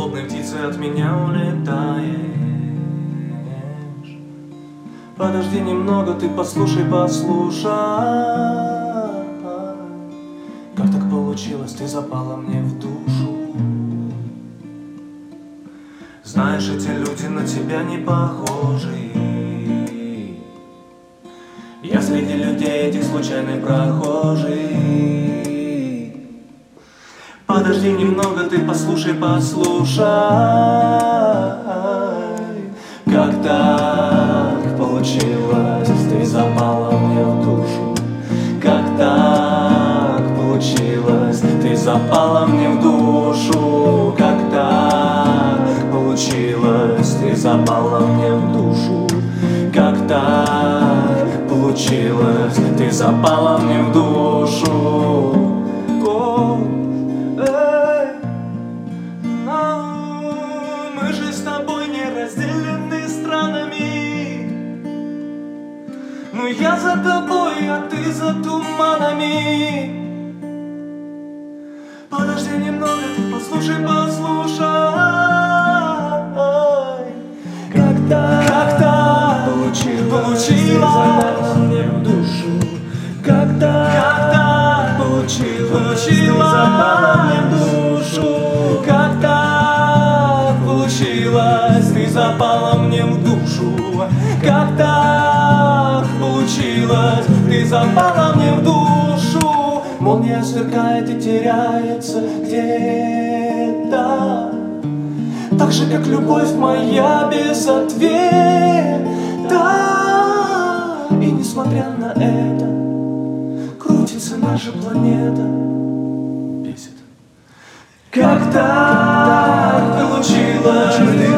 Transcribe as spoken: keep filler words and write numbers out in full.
злобной птицей от меня улетаешь. Подожди немного, ты послушай, послушай. Как так получилось, ты запала мне в душу. Знаешь, эти люди на тебя не похожи. Я среди людей этих случайный прохожий. Подожди немного, ты послушай, послушай. Как так получилось, ты запала мне в душу. Как так получилось, ты запала мне в душу. Как так получилось, ты запала мне в душу. Как так получилось, ты запала мне в душу. О, эй, но мы же с тобой не разделены странами. Ну я за тобой, а ты за туманами. Подожди немного, ты послушай, послушай. Как так, как так получилось, получилось мне в душу. Как так, как так получилось, ты запала мне в душу. Как так получилось, ты запала мне в душу. Как так получилось, ты запала мне в душу. Молния сверкает и теряется где-то, так же, как любовь моя без ответа. И несмотря на это, крутится наша планета. Бесит. Как так получилось,